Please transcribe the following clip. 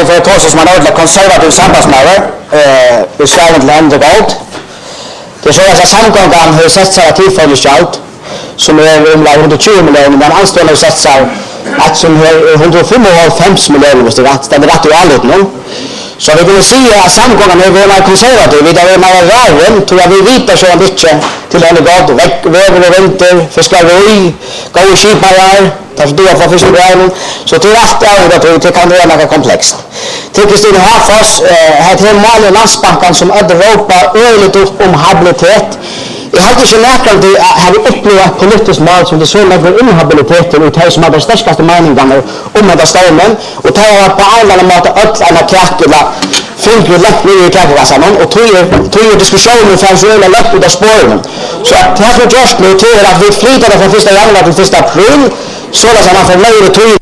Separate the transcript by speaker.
Speaker 1: vi får ta oss som en ordentlig konservativ sambandsmaver i Sverige til endre gold. Det er så at samgången har sett seg tilfølgeskjalt, som omlag 120 millioner, men anstående har sett seg at som har 155 millioner, hvis det er rett og allit nå. Så vi kunne si at samgången er mer konservativ, vi er mer raren, tror jeg vi viter så han ikke til henne godt, vever og vinter, fiskeri, gode skipeier, derfor du har fått fiskebreien, så til alt det kan være noe komplekst. Til Kristine Hafors, her maler Landsbanken som Europa øyelig opp om habilitet. Jeg har ikke nærkant til at jeg opplevd et politisk mål som det så legger inhabiliteten ut her som har de sterkeste meningene om dette stormen, og det har på en eller annen måte en kake, finner lett mye i kakekassanen, og tog diskusjonen fra så øyelig lett ut av sporene. Så det her for just nå til at vi flyter det fra 1. januar til 1. april, så at man får mer tog